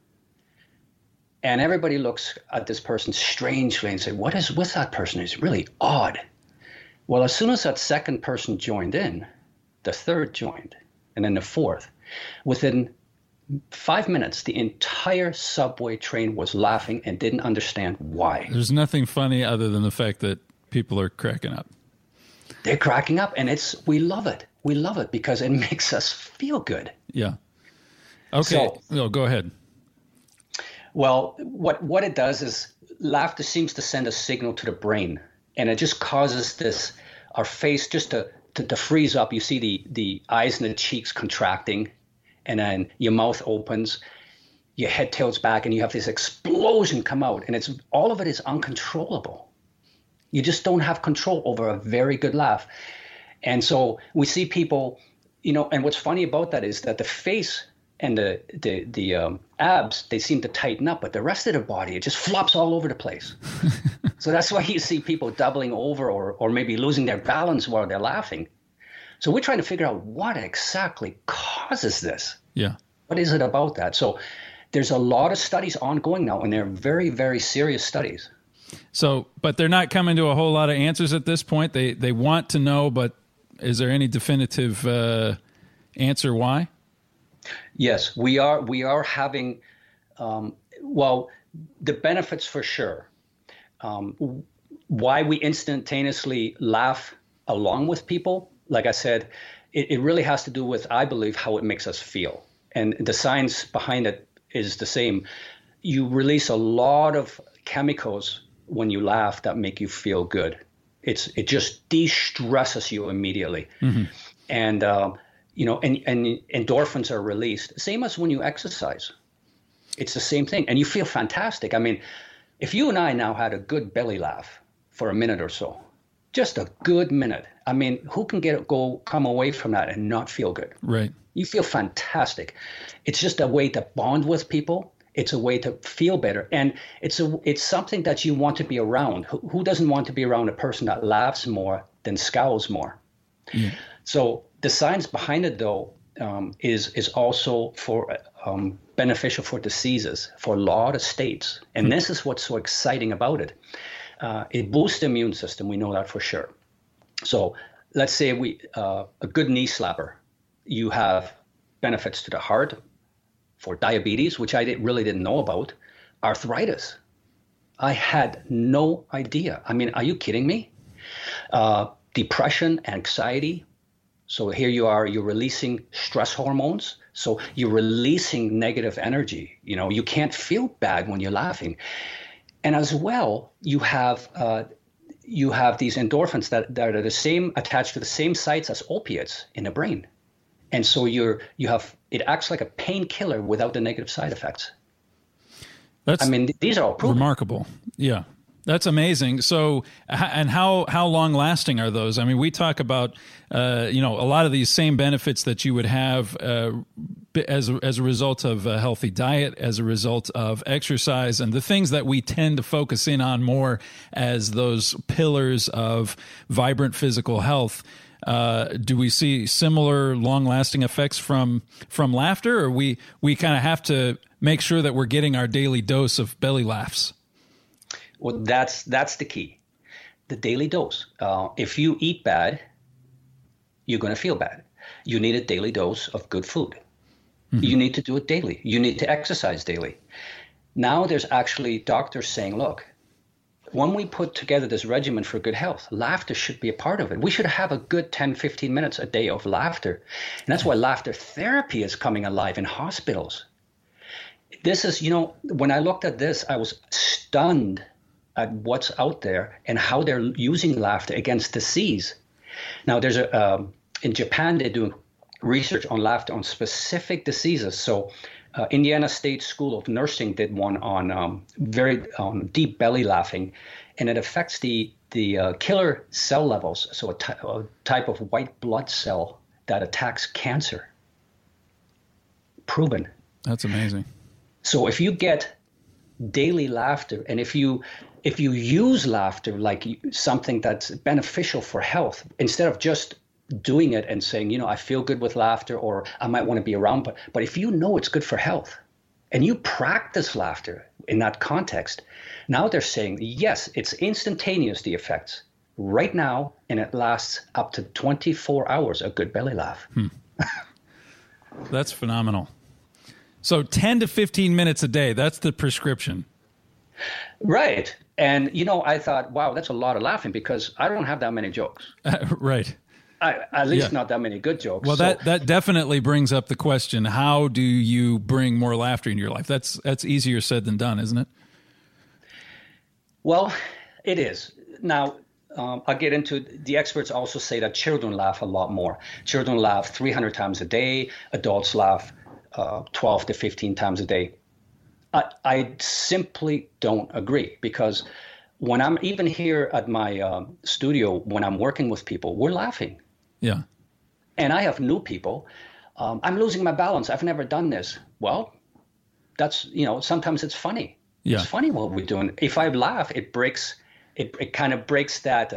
And everybody looks at this person strangely and say, what is with that person? It's really odd. Well, as soon as that second person joined in, the third joined, and then the fourth. Within 5 minutes, the entire subway train was laughing and didn't understand why. There's nothing funny other than the fact that people are cracking up. They're cracking up, and we love it. We love it because it makes us feel good. Yeah. Okay. So, go ahead. Well, what it does is laughter seems to send a signal to the brain, and it just causes our face just to freeze up. You see the eyes and the cheeks contracting, and then your mouth opens, your head tilts back, and you have this explosion come out. And all of it is uncontrollable. You just don't have control over a very good laugh. And so we see people, and what's funny about that is that the face and the abs, they seem to tighten up, but the rest of the body, it just flops all over the place. So that's why you see people doubling over or maybe losing their balance while they're laughing. So we're trying to figure out what exactly causes this. Yeah. What is it about that? So there's a lot of studies ongoing now, and they're very, very serious studies. So, but they're not coming to a whole lot of answers at this point. They want to know, but is there any definitive answer why? Yes, we are having, the benefits for sure. Why we instantaneously laugh along with people, like I said, it really has to do with, I believe, how it makes us feel. And the science behind it is the same. You release a lot of chemicals when you laugh that make you feel good. It just de-stresses you immediately. Mm-hmm. And, and endorphins are released. Same as when you exercise. It's the same thing. And you feel fantastic. I mean, if you and I now had a good belly laugh for a minute or so, just a good minute. I mean, who can come away from that and not feel good? Right. You feel fantastic. It's just a way to bond with people. It's a way to feel better. And it's something that you want to be around. Who doesn't want to be around a person that laughs more than scowls more? Yeah. So the science behind it, though, is also for beneficial for diseases, for a lot of states. And this is what's so exciting about it. It boosts the immune system. We know that for sure. So let's say a good knee slapper, you have benefits to the heart, for diabetes, which I really didn't know about, arthritis. I had no idea. I mean, are you kidding me? Depression, anxiety. So here you are, you're releasing stress hormones. So you're releasing negative energy. You can't feel bad when you're laughing. And as well, you have these endorphins that are the same, attached to the same sites as opiates in the brain. And so it acts like a painkiller without the negative side effects. These are all proven. Remarkable. Yeah. That's amazing. So, and how long lasting are those? I mean, we talk about, a lot of these same benefits that you would have as a result of a healthy diet, as a result of exercise, and the things that we tend to focus in on more as those pillars of vibrant physical health. Do we see similar long-lasting effects from laughter, or we kind of have to make sure that we're getting our daily dose of belly laughs? Well, that's the key, the daily dose. If you eat bad, you're going to feel bad. You need a daily dose of good food. Mm-hmm. You need to do it daily. You need to exercise daily. Now there's actually doctors saying, look, when we put together this regimen for good health, laughter should be a part of it. We should have a good 10, 15 minutes a day of laughter. And that's why laughter therapy is coming alive in hospitals. this is, when I looked at this, I was stunned at what's out there and how they're using laughter against disease. Now, there's in Japan, they do research on laughter on specific diseases. So Indiana State School of Nursing did one on deep belly laughing, and it affects the killer cell levels, so a type of white blood cell that attacks cancer. Proven. That's amazing. So if you get daily laughter, and if you use laughter like something that's beneficial for health, instead of just doing it and saying, I feel good with laughter, or I might want to be around, but if you know it's good for health and you practice laughter in that context, now they're saying, yes, it's instantaneous, the effects right now, and it lasts up to 24 hours, a good belly laugh. That's phenomenal. So 10 to 15 minutes a day, that's the prescription. Right. And, I thought, wow, that's a lot of laughing because I don't have that many jokes. Right. At least not that many good jokes. Well, that definitely brings up the question, how do you bring more laughter into your life? That's easier said than done, isn't it? Well, it is. Now, I'll get into the experts also say that children laugh a lot more. Children laugh 300 times a day. Adults laugh 12 to 15 times a day. I simply don't agree, because when I'm even here at my studio, when I'm working with people, we're laughing. Yeah. And I have new people. I'm losing my balance. I've never done this. Well, that's, sometimes it's funny. Yeah. It's funny what we're doing. If I laugh, it kind of breaks that,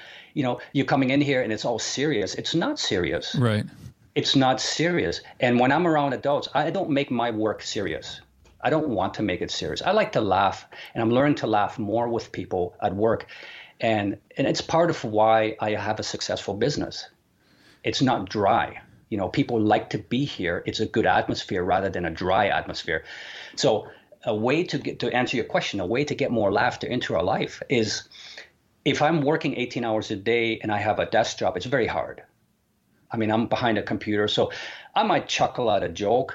you're coming in here and it's all serious. It's not serious. Right. It's not serious. And when I'm around adults, I don't make my work serious. I don't want to make it serious. I like to laugh, and I'm learning to laugh more with people at work. And it's part of why I have a successful business. It's not dry. People like to be here. It's a good atmosphere rather than a dry atmosphere. So a way to answer your question, a way to get more laughter into our life is, if I'm working 18 hours a day and I have a desk job, it's very hard. I mean, I'm behind a computer, so I might chuckle at a joke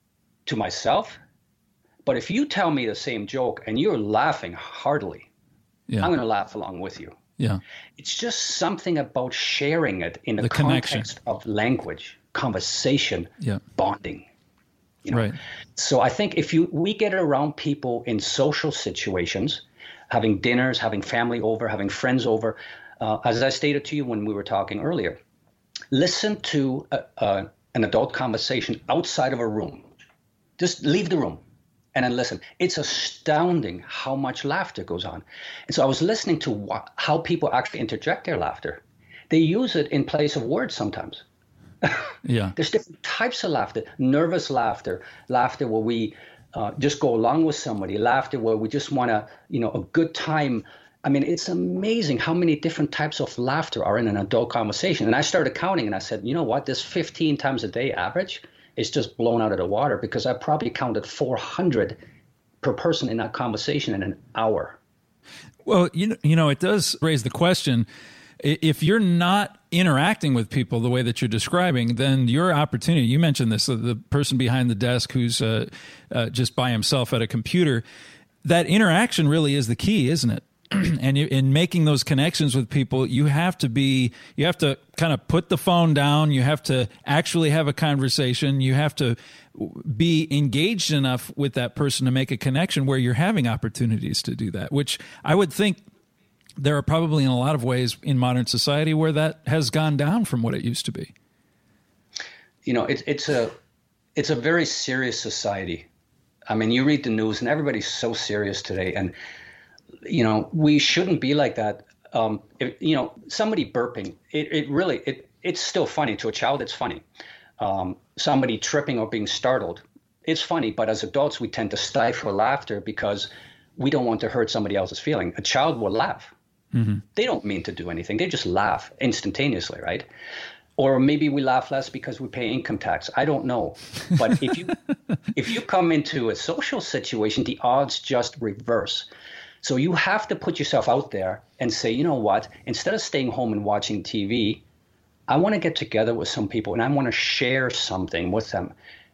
to myself. But if you tell me the same joke and you're laughing heartily, I'm going to laugh along with you. Yeah. It's just something about sharing it in the context of language, conversation, bonding. Right. So I think if we get around people in social situations, having dinners, having family over, having friends over, as I stated to you when we were talking earlier, listen to an adult conversation outside of a room. Just leave the room and then listen. It's astounding how much laughter goes on. And so I was listening to how people actually interject their laughter. They use it in place of words sometimes. Yeah. There's different types of laughter. Nervous laughter, laughter where we just go along with somebody, laughter where we just want to, a good time. I mean, it's amazing how many different types of laughter are in an adult conversation. And I started counting and I said, you know what, this 15 times a day average is just blown out of the water, because I probably counted 400 per person in that conversation in an hour. Well, it does raise the question, if you're not interacting with people the way that you're describing, then your opportunity, you mentioned this, the person behind the desk who's just by himself at a computer, that interaction really is the key, isn't it? And in making those connections with people, you have to kind of put the phone down. You have to actually have a conversation. You have to be engaged enough with that person to make a connection where you're having opportunities to do that, which I would think there are probably in a lot of ways in modern society where that has gone down from what it used to be. It's a very serious society. I mean, you read the news and everybody's so serious today, and we shouldn't be like that. Somebody burping, it's still funny to a child. It's funny. Somebody tripping or being startled, it's funny. But as adults, we tend to stifle laughter because we don't want to hurt somebody else's feeling. A child will laugh. Mm-hmm. They don't mean to do anything. They just laugh instantaneously, right? Or maybe we laugh less because we pay income tax. I don't know. But if you come into a social situation, the odds just reverse. So you have to put yourself out there and say, you know what, instead of staying home and watching TV, I want to get together with some people and I want to share something with them.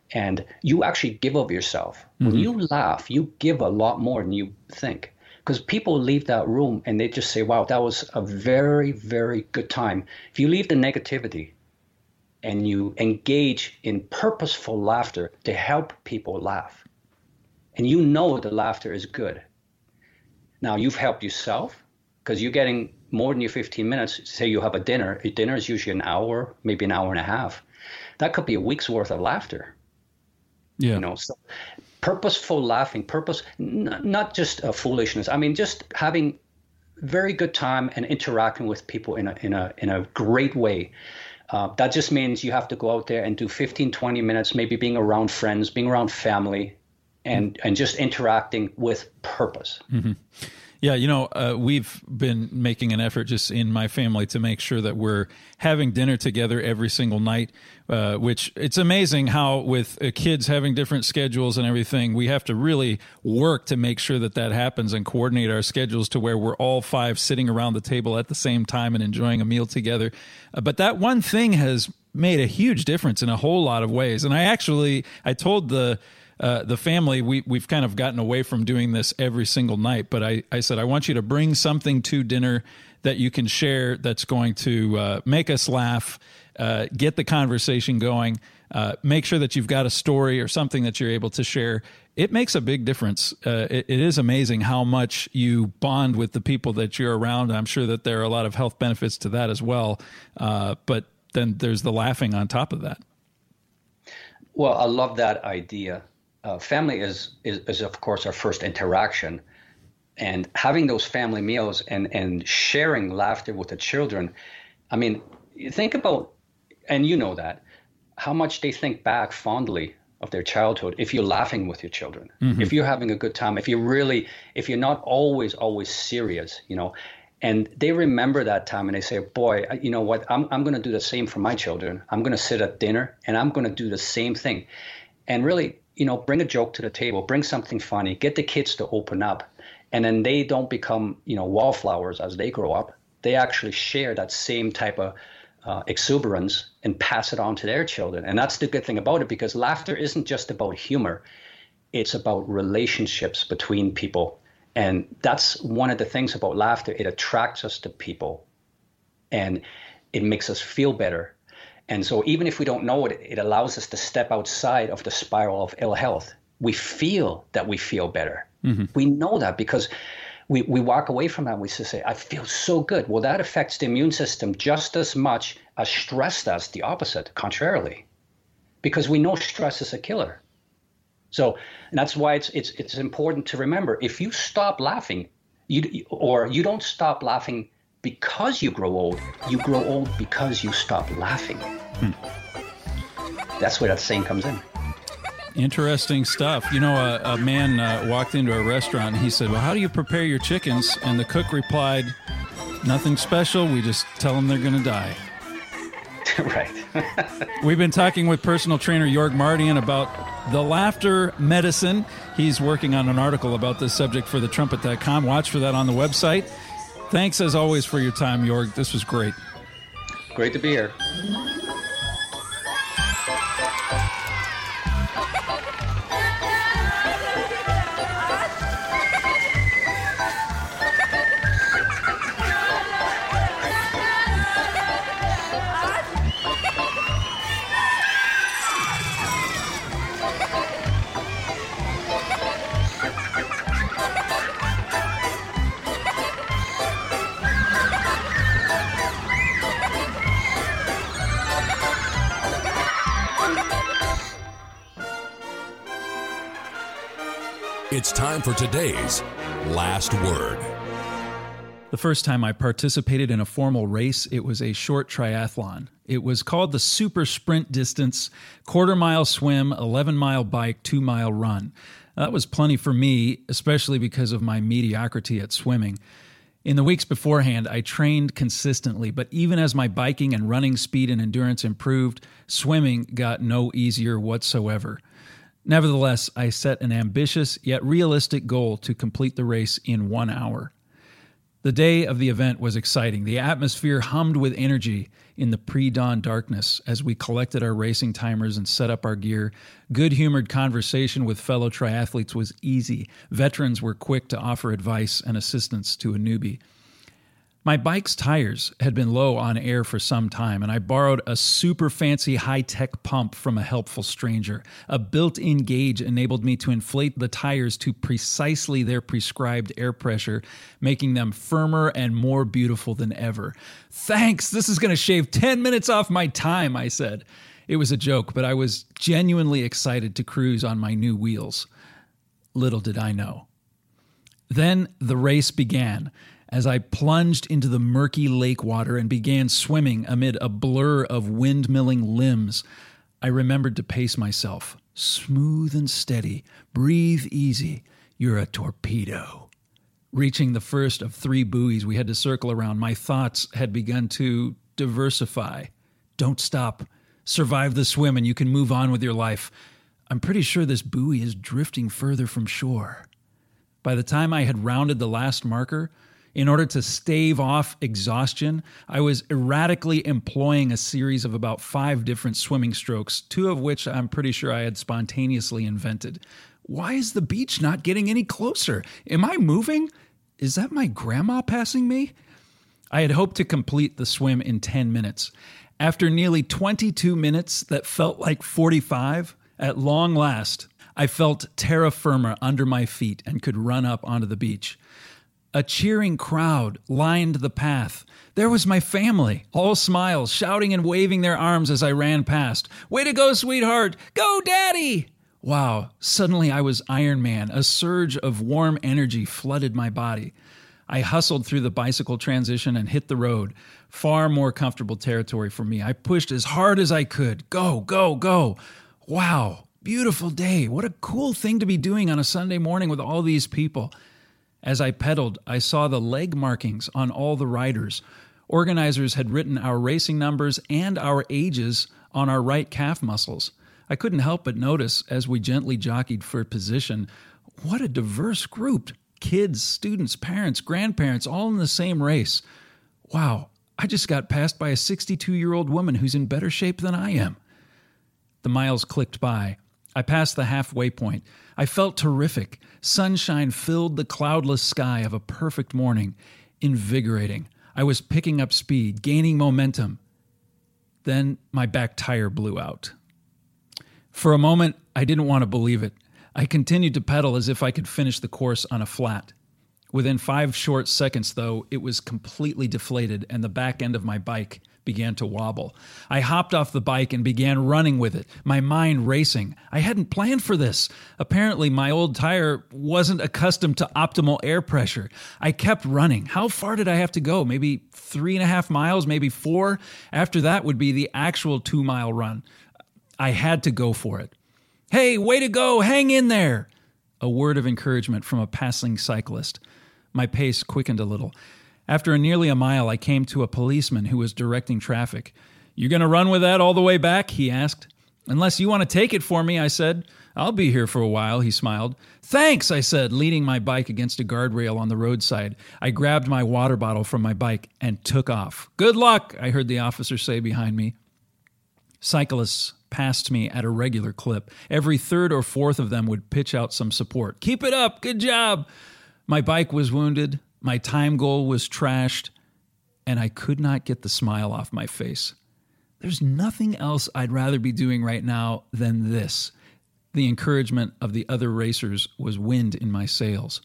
And you actually give of yourself. When you laugh, you give a lot more than you think. Because people leave that room and they just say, wow, that was a very, very good time. If you leave the negativity and you engage in purposeful laughter to help people laugh, and you know the laughter is good. Now, you've helped yourself because you're getting more than your 15 minutes. Say you have a dinner. A dinner is usually an hour, maybe an hour and a half. That could be a week's worth of laughter. Yeah. So purposeful laughing, not just foolishness. I mean, just having very good time and interacting with people in a great way. That just means you have to go out there and do 15, 20 minutes, maybe being around friends, being around family, and just interacting with purpose. Mm-hmm. Yeah, we've been making an effort just in my family to make sure that we're having dinner together every single night, which it's amazing how with kids having different schedules and everything, we have to really work to make sure that happens and coordinate our schedules to where we're all five sitting around the table at the same time and enjoying a meal together. But that one thing has made a huge difference in a whole lot of ways. And I told the family, we've kind of gotten away from doing this every single night, but I said, I want you to bring something to dinner that you can share that's going to make us laugh, get the conversation going, make sure that you've got a story or something that you're able to share. It makes a big difference. It is amazing how much you bond with the people that you're around. I'm sure that there are a lot of health benefits to that as well, but then there's the laughing on top of that. Well, I love that idea. Family is of course our first interaction, and having those family meals and sharing laughter with the children. I mean, think about, and you know that, how much they think back fondly of their childhood if you're laughing with your children, if you're having a good time, if you're not always serious, and they remember that time and they say, boy, you know what, I'm going to do the same for my children. I'm going to sit at dinner and I'm going to do the same thing. And really, bring a joke to the table, bring something funny, get the kids to open up. And then they don't become, wallflowers as they grow up. They actually share that same type of exuberance and pass it on to their children. And that's the good thing about it, because laughter isn't just about humor. It's about relationships between people. And that's one of the things about laughter. It attracts us to people and it makes us feel better. And so even if we don't know it, it allows us to step outside of the spiral of ill health. We feel that we feel better. Mm-hmm. We know that because we walk away from that and we say, I feel so good. Well, that affects the immune system just as much as stress does, the opposite, contrarily, because we know stress is a killer. So, and that's why it's important to remember, if you stop laughing, you don't stop laughing because you grow old because you stop laughing. That's where that saying comes in. Interesting stuff. A man walked into a restaurant and he said, well, how do you prepare your chickens? And the cook replied, nothing special. We just tell them they're going to die. Right. We've been talking with personal trainer Jorg Mardian about the laughter medicine. He's working on an article about this subject for thetrumpet.com. Watch for that on the website. Thanks, as always, for your time, Jorg. This was great. Great to be here. It's time for today's Last Word. The first time I participated in a formal race, it was a short triathlon. It was called the Super Sprint Distance, quarter-mile swim, 11-mile bike, 2-mile run. That was plenty for me, especially because of my mediocrity at swimming. In the weeks beforehand, I trained consistently, but even as my biking and running speed and endurance improved, swimming got no easier whatsoever. Nevertheless, I set an ambitious yet realistic goal to complete the race in 1 hour. The day of the event was exciting. The atmosphere hummed with energy in the pre-dawn darkness as we collected our racing timers and set up our gear. Good-humored conversation with fellow triathletes was easy. Veterans were quick to offer advice and assistance to a newbie. My bike's tires had been low on air for some time, and I borrowed a super fancy high-tech pump from a helpful stranger. A built-in gauge enabled me to inflate the tires to precisely their prescribed air pressure, making them firmer and more beautiful than ever. "Thanks, this is going to shave 10 minutes off my time," I said. It was a joke, but I was genuinely excited to cruise on my new wheels. Little did I know. Then the race began. As I plunged into the murky lake water and began swimming amid a blur of windmilling limbs, I remembered to pace myself. Smooth and steady. Breathe easy. You're a torpedo. Reaching the first of 3 buoys we had to circle around, my thoughts had begun to diversify. Don't stop. Survive the swim and you can move on with your life. I'm pretty sure this buoy is drifting further from shore. By the time I had rounded the last marker, in order to stave off exhaustion, I was erratically employing a series of about 5 different swimming strokes, 2 of which I'm pretty sure I had spontaneously invented. Why is the beach not getting any closer? Am I moving? Is that my grandma passing me? I had hoped to complete the swim in 10 minutes. After nearly 22 minutes that felt like 45, at long last, I felt terra firma under my feet and could run up onto the beach. A cheering crowd lined the path. There was my family, all smiles, shouting and waving their arms as I ran past. "Way to go, sweetheart! Go, Daddy!" Wow, suddenly I was Iron Man. A surge of warm energy flooded my body. I hustled through the bicycle transition and hit the road. Far more comfortable territory for me. I pushed as hard as I could. Go, go, go. Wow, beautiful day. What a cool thing to be doing on a Sunday morning with all these people. As I pedaled, I saw the leg markings on all the riders. Organizers had written our racing numbers and our ages on our right calf muscles. I couldn't help but notice, as we gently jockeyed for position, what a diverse group. Kids, students, parents, grandparents, all in the same race. Wow, I just got passed by a 62-year-old woman who's in better shape than I am. The miles clicked by. I passed the halfway point. I felt terrific. Sunshine filled the cloudless sky of a perfect morning. Invigorating. I was picking up speed, gaining momentum. Then my back tire blew out. For a moment, I didn't want to believe it. I continued to pedal as if I could finish the course on a flat. Within 5 short seconds, though, it was completely deflated and the back end of my bike began to wobble. I hopped off the bike and began running with it, my mind racing. I hadn't planned for this. Apparently, my old tire wasn't accustomed to optimal air pressure. I kept running. How far did I have to go? Maybe 3.5 miles, maybe 4? After that would be the actual 2-mile run. I had to go for it. "Hey, way to go! Hang in there!" A word of encouragement from a passing cyclist. My pace quickened a little. After nearly a mile, I came to a policeman who was directing traffic. "You going to run with that all the way back?" he asked. "Unless you want to take it for me," I said. "I'll be here for a while," he smiled. "Thanks," I said, leaning my bike against a guardrail on the roadside. I grabbed my water bottle from my bike and took off. "Good luck," I heard the officer say behind me. Cyclists passed me at a regular clip. Every 3rd or 4th of them would pitch out some support. "Keep it up. Good job." My bike was wounded. My time goal was trashed, and I could not get the smile off my face. There's nothing else I'd rather be doing right now than this. The encouragement of the other racers was wind in my sails.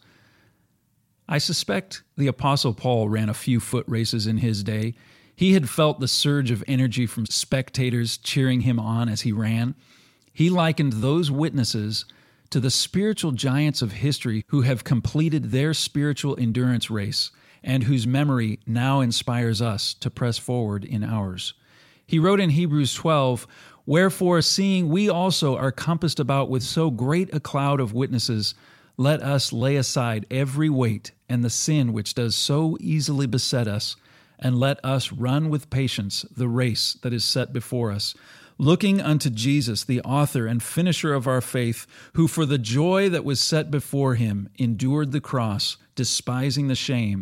I suspect the Apostle Paul ran a few foot races in his day. He had felt the surge of energy from spectators cheering him on as he ran. He likened those witnesses to the spiritual giants of history who have completed their spiritual endurance race and whose memory now inspires us to press forward in ours. He wrote in Hebrews 12, "Wherefore, seeing we also are compassed about with so great a cloud of witnesses, let us lay aside every weight and the sin which does so easily beset us, and let us run with patience the race that is set before us, looking unto Jesus, the author and finisher of our faith, who for the joy that was set before him endured the cross, despising the shame,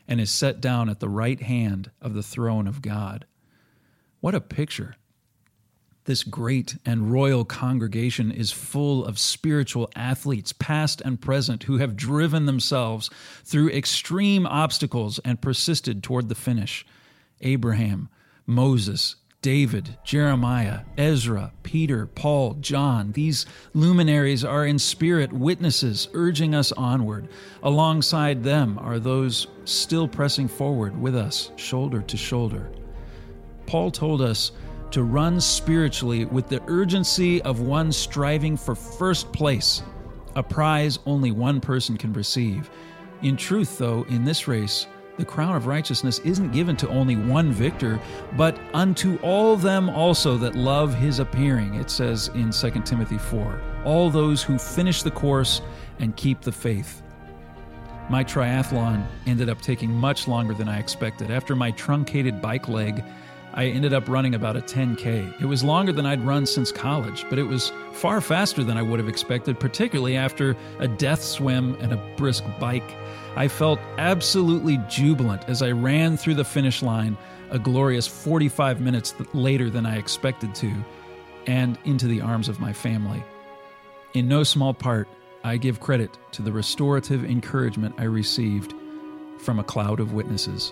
and is set down at the right hand of the throne of God. What a picture. This great and royal congregation is full of spiritual athletes, past and present, who have driven themselves through extreme obstacles and persisted toward the finish. Abraham, Moses, David, Jeremiah, Ezra, Peter, Paul, John. These luminaries are in spirit witnesses urging us onward. Alongside them are those still pressing forward with us, shoulder to shoulder. Paul told us to run spiritually with the urgency of one striving for first place, a prize only one person can receive. In truth, though, in this race, the crown of righteousness isn't given to only one victor, but unto all them also that love his appearing, it says in 2 Timothy 4. All those who finish the course and keep the faith. My triathlon ended up taking much longer than I expected. After my truncated bike leg, I ended up running about a 10K. It was longer than I'd run since college, but it was far faster than I would have expected, particularly after a death swim and a brisk bike. I felt absolutely jubilant as I ran through the finish line a glorious 45 minutes later than I expected to, and into the arms of my family. In no small part, I give credit to the restorative encouragement I received from a cloud of witnesses.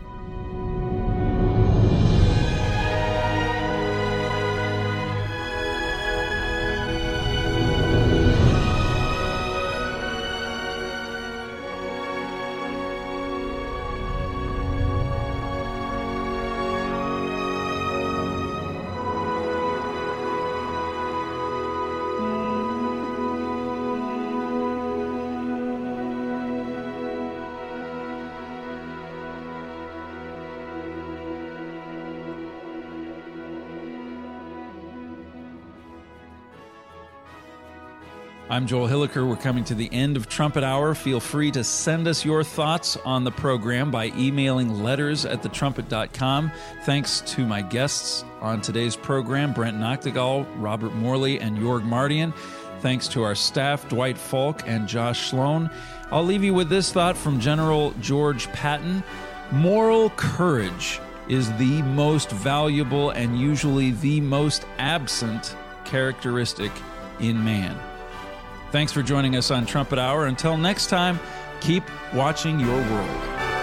I'm Joel Hilliker. We're coming to the end of Trumpet Hour. Feel free to send us your thoughts on the program by emailing letters@thetrumpet.com. Thanks to my guests on today's program, Brent Noctegal, Robert Morley, and Jorg Mardian. Thanks to our staff, Dwight Falk and Josh Sloan. I'll leave you with this thought from General George Patton. Moral courage is the most valuable and usually the most absent characteristic in man. Thanks for joining us on Trumpet Hour. Until next time, keep watching your world.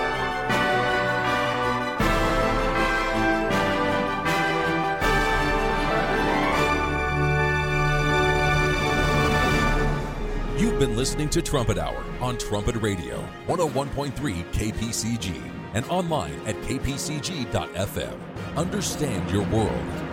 You've been listening to Trumpet Hour on Trumpet Radio, 101.3 KPCG, and online at kpcg.fm. Understand your world.